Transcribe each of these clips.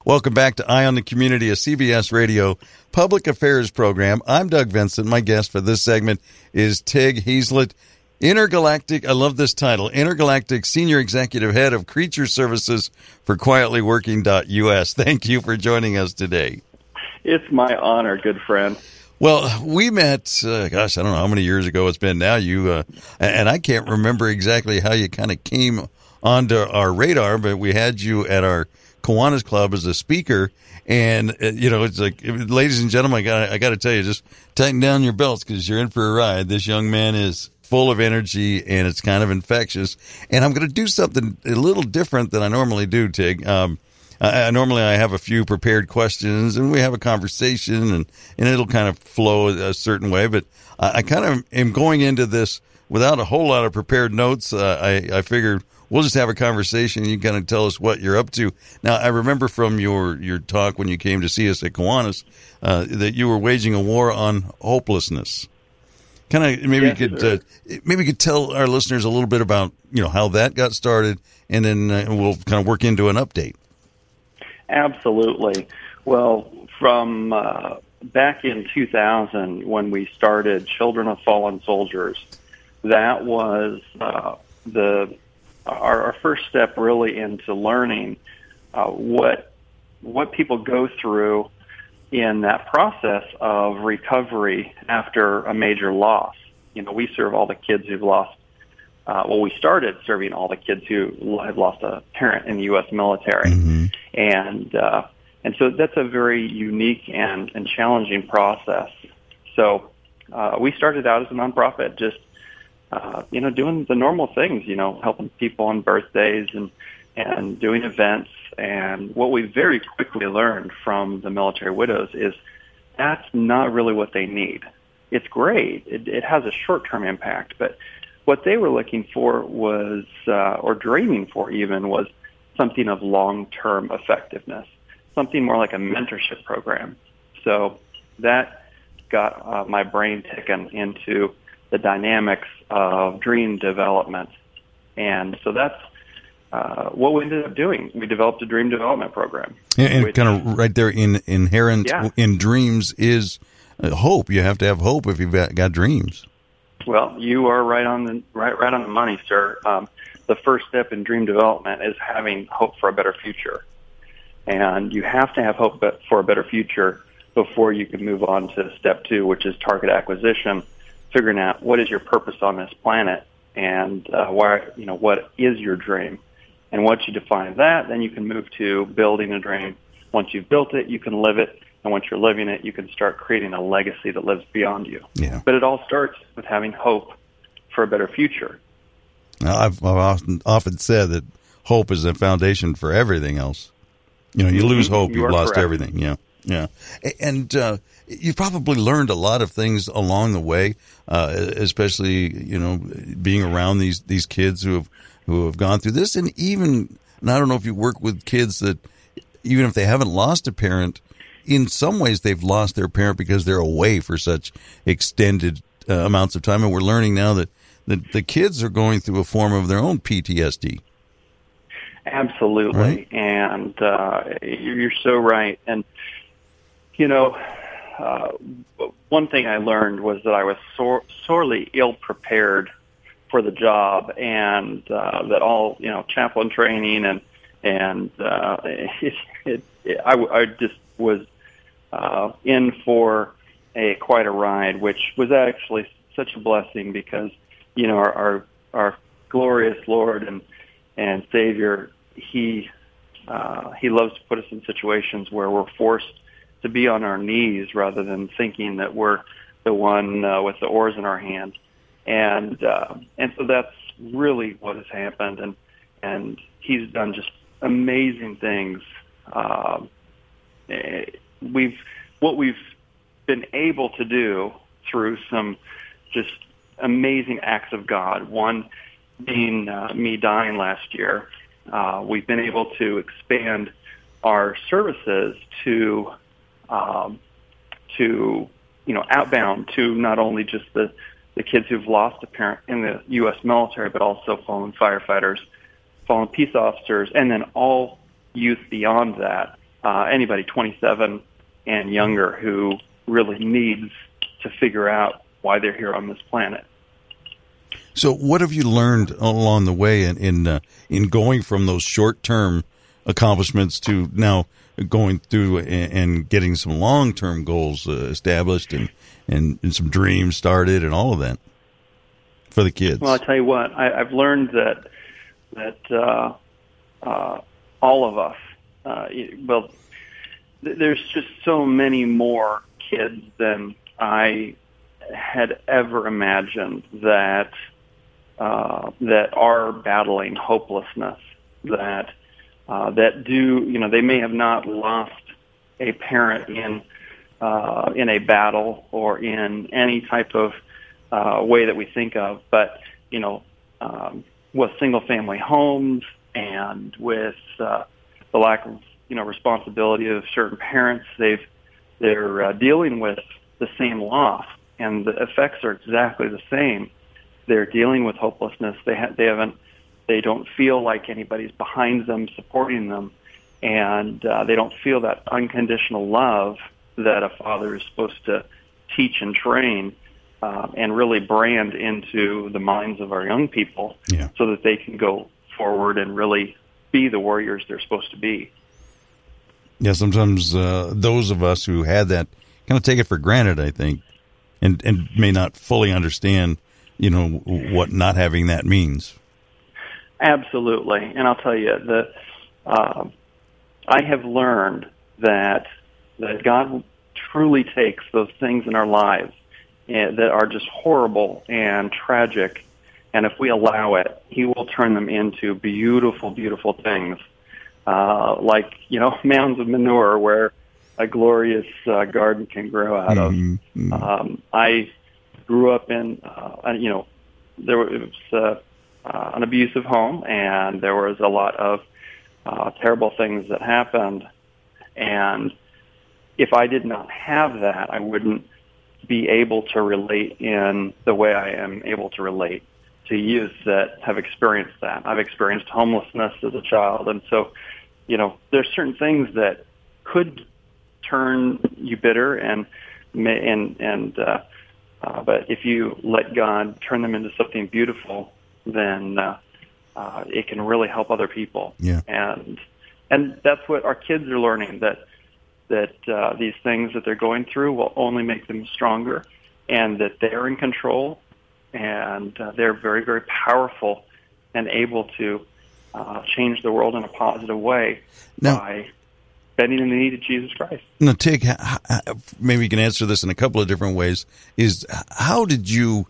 Welcome back to Eye on the Community, a CBS Radio public affairs program. I'm Doug Vincent. My guest for this segment is Tig Heaslett, Intergalactic, I love this title, Intergalactic Senior Executive Head of Creature Services for QuietlyWorking.us. Thank you for joining us today. It's my honor, good friend. Well, we met, I don't know how many years ago it's been now. You and I can't remember exactly how you kind of came onto our radar, but we had you at our Kiwanis Club as a speaker, and it's like, ladies and gentlemen, I got to tell you, just tighten down your belts because you're in for a ride. This young man is full of energy, and it's kind of infectious. And I'm going to do something a little different than I normally do, Tig. Normally I have a few prepared questions, and we have a conversation, and it'll kind of flow a certain way. But I kind of am going into this without a whole lot of prepared notes. I figured we'll just have a conversation, and you kind of tell us what you're up to. Now, I remember from your talk when you came to see us at Kiwanis that you were waging a war on hopelessness. Maybe you could tell our listeners a little bit about how that got started, and then we'll kind of work into an update. Absolutely. Well, from back in 2000, when we started Children of Fallen Soldiers, that was our first step really into learning what people go through in that process of recovery after a major loss. We serve all the kids who've lost. We started serving all the kids who have lost a parent in the U.S. military, and so that's a very unique and challenging process. So we started out as a nonprofit, just doing the normal things, helping people on birthdays and doing events. And what we very quickly learned from the military widows is that's not really what they need. It's great. It has a short-term impact, but what they were looking for was, or dreaming for even, was something of long-term effectiveness, something more like a mentorship program. So that got my brain ticking into the dynamics of dream development. And so that's what we ended up doing. We developed a dream development program. And kind of right there inherent in dreams is hope. You have to have hope if you've got dreams. Well, you are right on the money, sir. The first step in dream development is having hope for a better future. And you have to have hope for a better future before you can move on to step 2, which is target acquisition, figuring out what is your purpose on this planet and what is your dream. And once you define that, then you can move to building a dream. Once you've built it, you can live it. And once you're living it, you can start creating a legacy that lives beyond you. Yeah. But it all starts with having hope for a better future. Now, I've often said that hope is the foundation for everything else. You lose hope, you've lost everything. Yeah. And you've probably learned a lot of things along the way, especially being around these kids who have gone through this, and I don't know if you work with kids that even if they haven't lost a parent, in some ways they've lost their parent because they're away for such extended amounts of time, and we're learning now that the kids are going through a form of their own PTSD. Absolutely, right? And you're so right. And one thing I learned was that I was sorely ill-prepared for the job, and that all chaplain training and I just was in for quite a ride, which was actually such a blessing because our glorious Lord and Savior, He loves to put us in situations where we're forced to be on our knees rather than thinking that we're the one with the oars in our hand. And so that's really what has happened, and He's done just amazing things. What we've been able to do through some just amazing acts of God. One being me dying last year. We've been able to expand our services to outbound to not only just the kids who've lost a parent in the U.S. military, but also fallen firefighters, fallen peace officers, and then all youth beyond that. anybody 27 and younger who really needs to figure out why they're here on this planet. So, what have you learned along the way in going from those short-term accomplishments to now going through and getting some long-term goals established and some dreams started and all of that for the kids? Well, I tell you what, I've learned that all of us, there's just so many more kids than I had ever imagined that are battling hopelessness, that do, they may have not lost a parent in a battle or in any type of way that we think of, but with single family homes and with the lack of responsibility of certain parents, they're dealing with the same loss, and the effects are exactly the same. They're dealing with hopelessness. They don't feel like anybody's behind them, supporting them, and they don't feel that unconditional love that a father is supposed to teach and train and really brand into the minds of our young people, so that they can go forward and really be the warriors they're supposed to be. Yeah, sometimes those of us who had that kind of take it for granted, I think, and may not fully understand, what not having that means. Absolutely, and I'll tell you I have learned that God truly takes those things in our lives that are just horrible and tragic, and if we allow it, He will turn them into beautiful, beautiful things. Like, mounds of manure where a glorious garden can grow out of. I grew up in, it was an abusive home, and there was a lot of terrible things that happened. And if I did not have that, I wouldn't be able to relate in the way I am able to relate to youth that have experienced that. I've experienced homelessness as a child, and so, there's certain things that could turn you bitter, but if you let God turn them into something beautiful, then it can really help other people. Yeah. And that's what our kids are learning, that these things that they're going through will only make them stronger, and that they're in control, and they're very, very powerful and able to change the world in a positive way by bending in the knee to Jesus Christ. Now, Tig, maybe you can answer this in a couple of different ways. Is how did you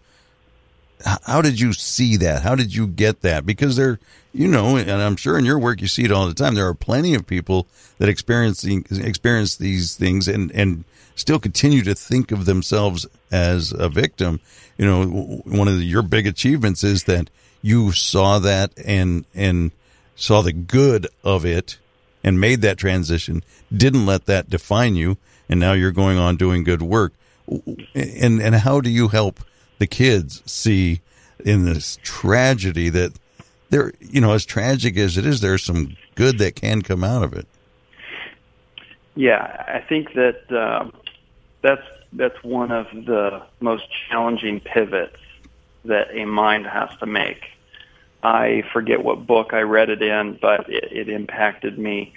see that? How did you get that? Because and I'm sure in your work you see it all the time. There are plenty of people that experience these things and still continue to think of themselves as a victim. One of your big achievements is that you saw that and saw the good of it and made that transition, didn't let that define you, and now you're going on doing good work. And how do you help the kids see in this tragedy that there, as tragic as it is, there's some good that can come out of it? Yeah, I think that that's one of the most challenging pivots that a mind has to make. I forget what book I read it in, but it impacted me.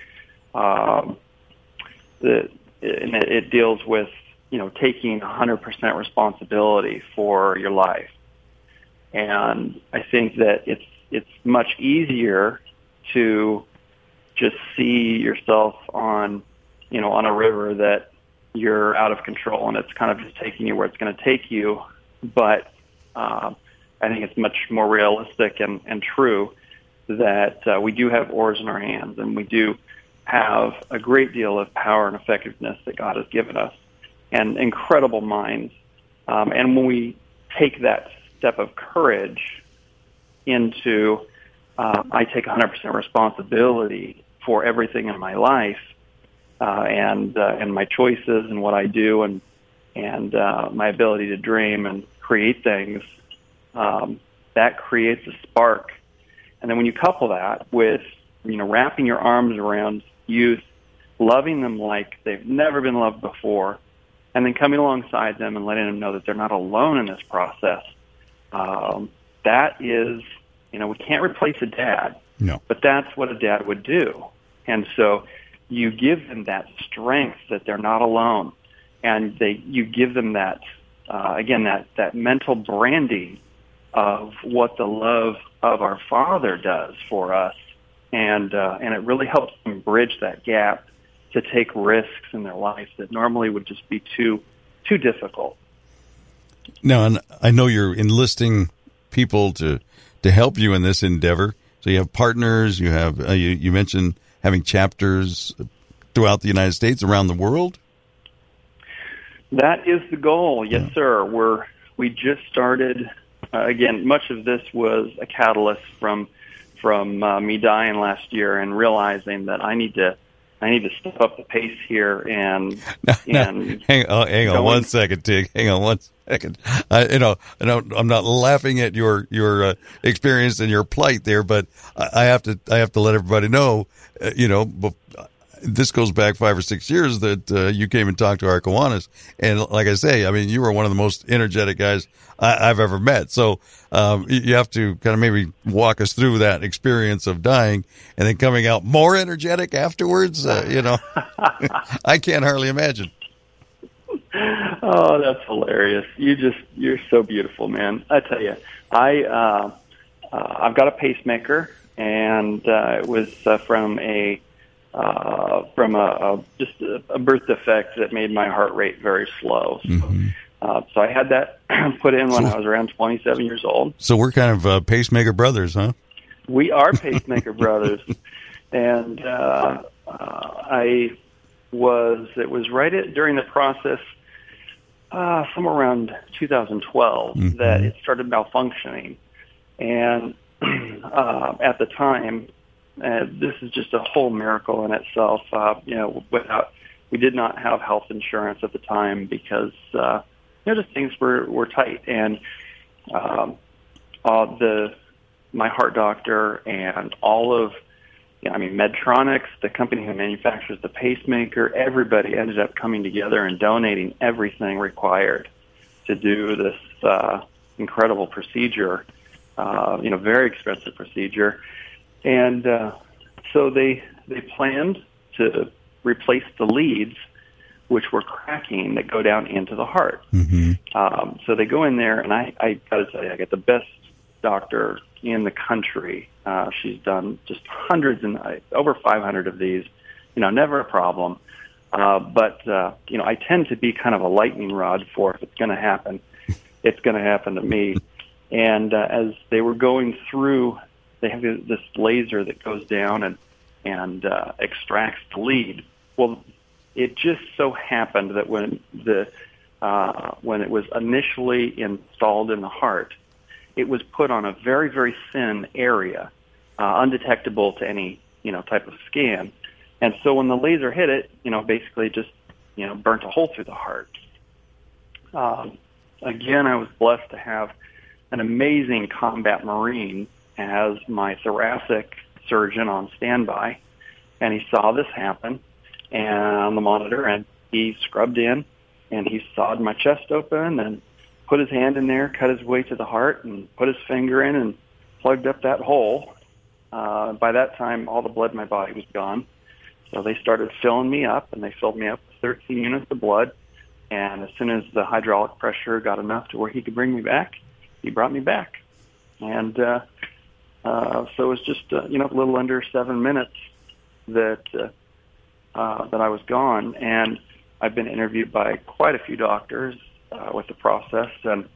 It deals with taking 100% responsibility for your life, and I think that it's much easier to just see yourself on a river that you're out of control, and it's kind of just taking you where it's going to take you. But I think it's much more realistic and true that we do have oars in our hands, and we do have a great deal of power and effectiveness that God has given us, and incredible minds. And when we take that step of courage into, I take 100% responsibility for everything in my life, and my choices and what I do, and my ability to dream and create things, that creates a spark. And then when you couple that with, wrapping your arms around youth, loving them like they've never been loved before, and then coming alongside them and letting them know that they're not alone in this process. That is, we can't replace a dad, No. but that's what a dad would do. And so you give them that strength that they're not alone, and you give them that, again, that mental branding of what the love of our Father does for us, and it really helps them bridge that gap to take risks in their life that normally would just be too difficult. Now, and I know you're enlisting people to help you in this endeavor. So you have partners. You have you mentioned having chapters throughout the United States, around the world. That is the goal, yes, sir. We just started. Again, much of this was a catalyst from me dying last year and realizing that I need to step up the pace here and hang on 1 second, Tig. Hang on 1 second. I'm not laughing at your experience and your plight there, but I have to let everybody know, this goes back 5 or 6 years that you came and talked to our Kiwanis, and like I say, I mean, you were one of the most energetic guys I've ever met. So you have to kind of maybe walk us through that experience of dying and then coming out more energetic afterwards. I can't hardly imagine. Oh, that's hilarious! You're so beautiful, man. I tell you, I've got a pacemaker, and it was from a birth defect that made my heart rate very slow. So I had that put in when I was around 27 years old. So we're kind of pacemaker brothers, huh? We are pacemaker brothers. And it was right during the process, somewhere around 2012, that it started malfunctioning. And at the time, this is just a whole miracle in itself. We did not have health insurance at the time because just things were tight, and my heart doctor and all of Medtronic, the company who manufactures the pacemaker, everybody ended up coming together and donating everything required to do this incredible procedure. Very expensive procedure. And so they planned to replace the leads, which were cracking, that go down into the heart. So they go in there, and I got to tell you, I got the best doctor in the country. She's done just hundreds and over 500 of these. Never a problem. But I tend to be kind of a lightning rod for if it's going to happen, it's going to happen to me. And as they were going through, they have this laser that goes down and extracts the lead. Well, it just so happened that when it was initially installed in the heart, it was put on a very, very thin area, undetectable to any type of scan. And so when the laser hit it, basically just burnt a hole through the heart. Again, I was blessed to have an amazing combat Marine as my thoracic surgeon on standby, and he saw this happen and on the monitor, and he scrubbed in and he sawed my chest open and put his hand in there, cut his way to the heart, and put his finger in and plugged up that hole. By that time, all the blood in my body was gone. So they started filling me up, and they filled me up with 13 units of blood. And as soon as the hydraulic pressure got enough to where he could bring me back, he brought me back. And so it was just a little under 7 minutes that I was gone. And I've been interviewed by quite a few doctors with the process, and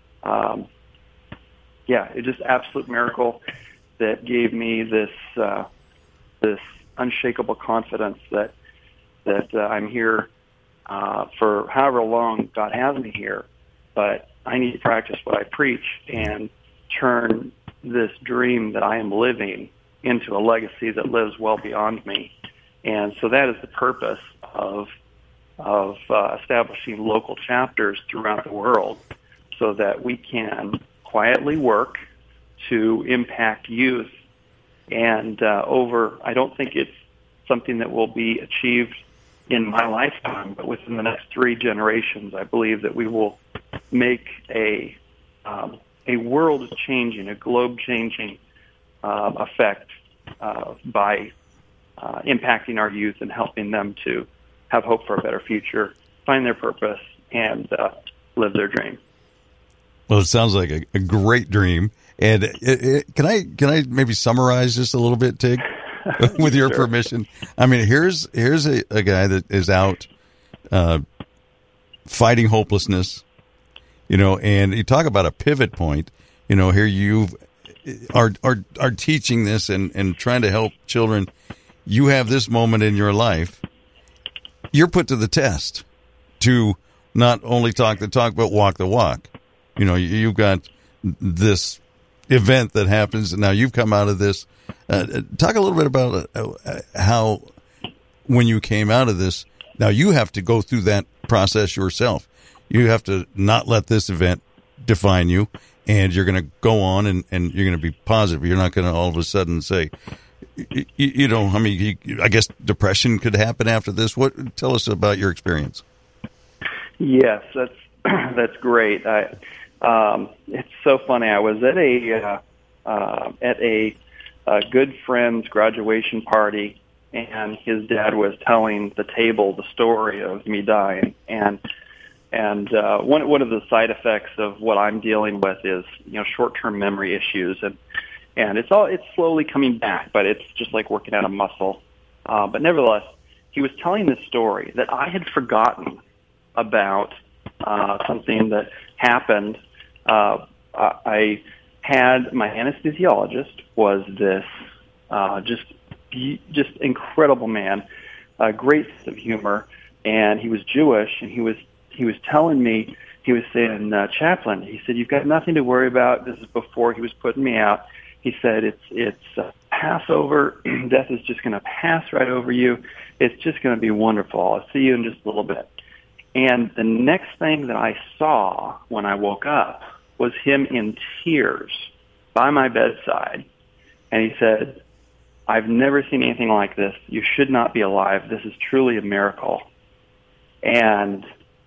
it's just absolute miracle that gave me this unshakable confidence that I'm here for however long God has me here, but I need to practice what I preach and turn this dream that I am living into a legacy that lives well beyond me. And so that is the purpose of establishing local chapters throughout the world, so that we can quietly work to impact youth. And I don't think it's something that will be achieved in my lifetime, but within the next 3 generations, I believe that we will make a world-changing, a globe-changing effect by impacting our youth and helping them to have hope for a better future, find their purpose, and live their dream. Well, it sounds like a great dream. And can I maybe summarize just a little bit, Tig, with your Sure. permission? I mean, here's a guy that is out fighting hopelessness, and you talk about a pivot point. Here you are teaching this and trying to help children. You have this moment in your life. You're put to the test to not only talk the talk, but walk the walk. You've got this event that happens, and now you've come out of this. Talk a little bit about how, when you came out of this, now you have to go through that process yourself. You have to not let this event define you, and you're going to go on and you're going to be positive. You're not going to all of a sudden say, I guess depression could happen after this. Tell us about your experience. Yes, that's great. It's so funny. I was at a good friend's graduation party, and his dad was telling the table the story of me dying, and one of the side effects of what I'm dealing with is short-term memory issues, and it's slowly coming back, but it's just like working out a muscle. But nevertheless, he was telling this story that I had forgotten about something that happened. I had my anesthesiologist was this just incredible man, a great sense of humor, and he was Jewish, and he was telling me, he was saying, Chaplain, he said, you've got nothing to worry about. This is before he was putting me out. He said, it's Passover. Death is just going to pass right over you. It's just going to be wonderful. I'll see you in just a little bit. And the next thing that I saw when I woke up was him in tears by my bedside. And he said, I've never seen anything like this. You should not be alive. This is truly a miracle. And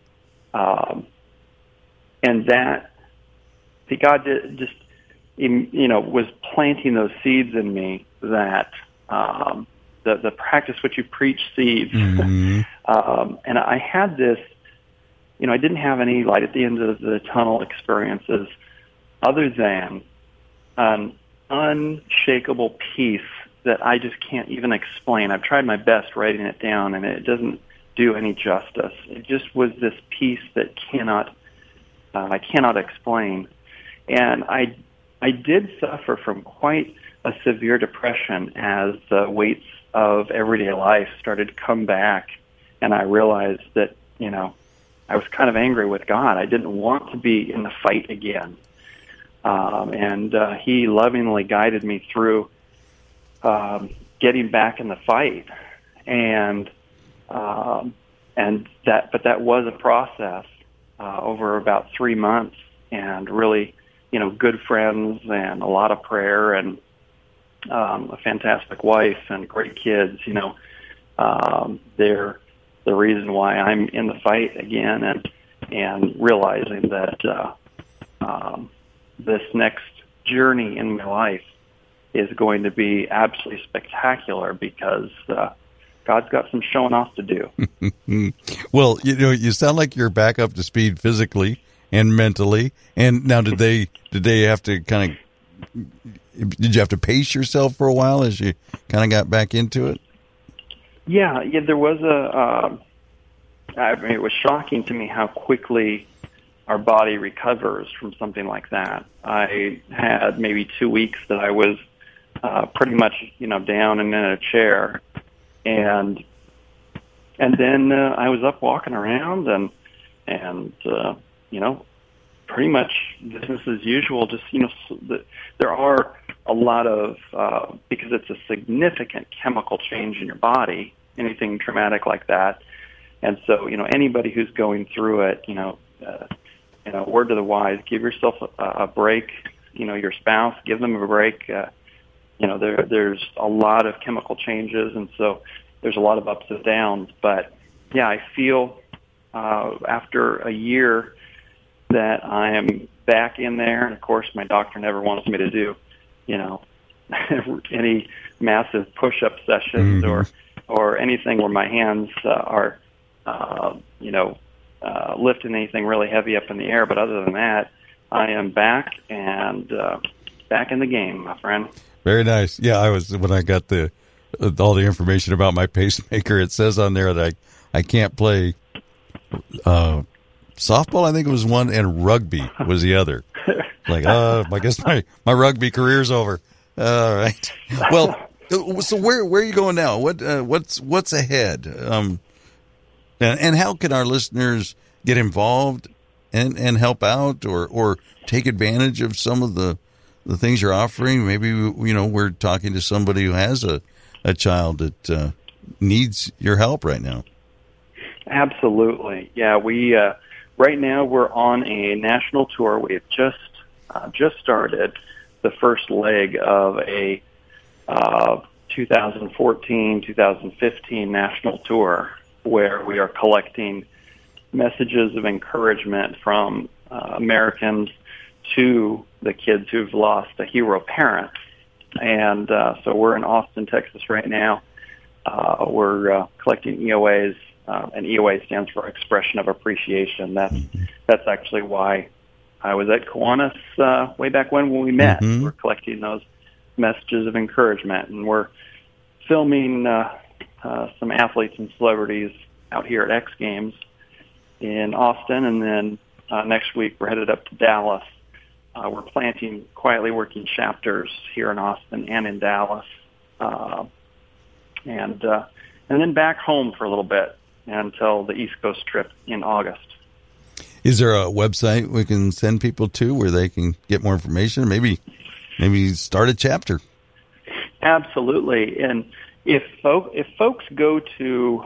that God just, was planting those seeds in me that the practice what you preach seeds. Mm-hmm. And I had this, I didn't have any light at the end of the tunnel experiences other than an unshakable peace that I just can't even explain. I've tried my best writing it down, and it doesn't do any justice. It just was this peace that I cannot explain. And I did suffer from quite a severe depression as the weights of everyday life started to come back, and I realized that, I was kind of angry with God. I didn't want to be in the fight again. And he lovingly guided me through getting back in the fight. But that was a process over about 3 months, and really, good friends and a lot of prayer and a fantastic wife and great kids. They're the reason why I'm in the fight again, and realizing that this next journey in my life is going to be absolutely spectacular, because God's got some showing off to do. Well, you sound like you're back up to speed physically and mentally. And now, did they have to did you have to pace yourself for a while as you kind of got back into it? Yeah, there was it was shocking to me how quickly our body recovers from something like that. I had maybe 2 weeks that I was pretty much, down and in a chair, and then I was up walking around and pretty much business as usual. Just there are a lot of because it's a significant chemical change in your body, anything traumatic like that, and so anybody who's going through it, word to the wise, give yourself a break. Your spouse, give them a break. There's a lot of chemical changes, and so there's a lot of ups and downs. But yeah, I feel after a year that I am back in there. And of course, my doctor never wants me to do, any massive push-up sessions or anything where my hands are, lifting anything really heavy up in the air. But other than that, I am back and back in the game, my friend. Very nice. Yeah, when I got all the information about my pacemaker, it says on there that I can't play softball, I think it was one, and rugby was the other. Like, I guess my rugby career's over. All right. Well, so where are you going now? What's ahead? And how can our listeners get involved and help out or take advantage of some of the things you're offering? Maybe, we're talking to somebody who has a child that needs your help right now. Absolutely. Yeah, we right now we're on a national tour. We've just started the first leg of a 2014-2015 national tour where we are collecting messages of encouragement from Americans to the kids who've lost a hero parent. And so we're in Austin, Texas right now. We're collecting EOAs, and EOA stands for Expression of Appreciation. That's actually why I was at Kiwanis way back when we met. Mm-hmm. We're collecting those messages of encouragement, and we're filming some athletes and celebrities out here at X Games in Austin, and then next week we're headed up to Dallas. We're planting Quietly Working chapters here in Austin and in Dallas, and then back home for a little bit until the East Coast trip in August. Is there a website we can send people to where they can get more information? Maybe start a chapter. Absolutely, and if folks go to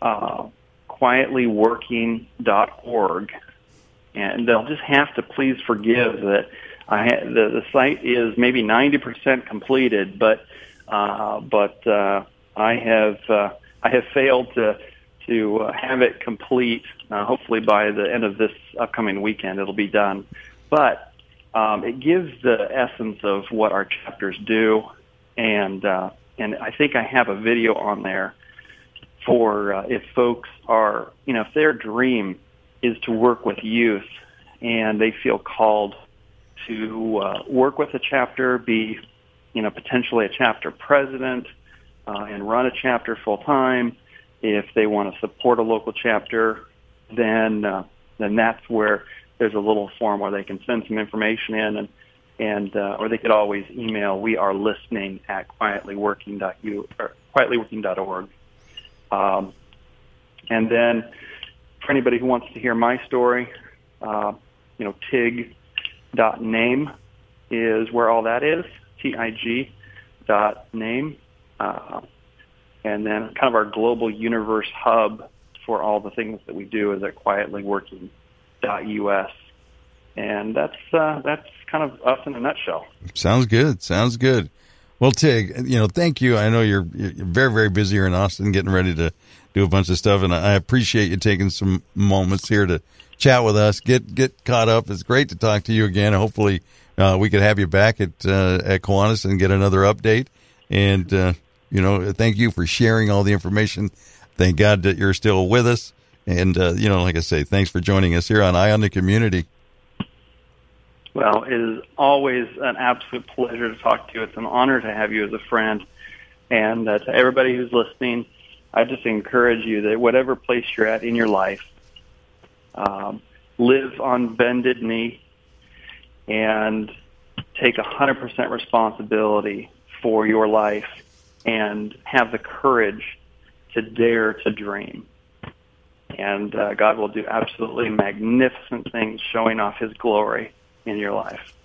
quietlyworking.org, and they'll just have to please forgive that the site is maybe 90% completed, but I have failed to have it complete. Hopefully by the end of this upcoming weekend, it'll be done. But it gives the essence of what our chapters do, and I think I have a video on there for if folks are, if their dream is to work with youth and they feel called to work with a chapter, be, potentially a chapter president, and run a chapter full time. If they want to support a local chapter, then that's where there's a little form where they can send some information in, and or they could always email wearelistening@quietlyworking.org. And then for anybody who wants to hear my story, TIG.name is where all that is, TIG.name. And then kind of our global universe hub for all the things that we do is at quietlyworking.us. And that's kind of us in a nutshell. Sounds good. Well, Tig, thank you. I know you're very, very busy here in Austin getting ready to do a bunch of stuff, and I appreciate you taking some moments here to chat with us, get caught up. It's great to talk to you again. Hopefully we could have you back at Kiwanis and get another update. And, thank you for sharing all the information. Thank God that you're still with us. And, like I say, thanks for joining us here on Eye on the Community. Well, it is always an absolute pleasure to talk to you. It's an honor to have you as a friend. And to everybody who's listening, I just encourage you that whatever place you're at in your life, live on bended knee and take 100% responsibility for your life and have the courage to dare to dream. And God will do absolutely magnificent things showing off His glory in your life.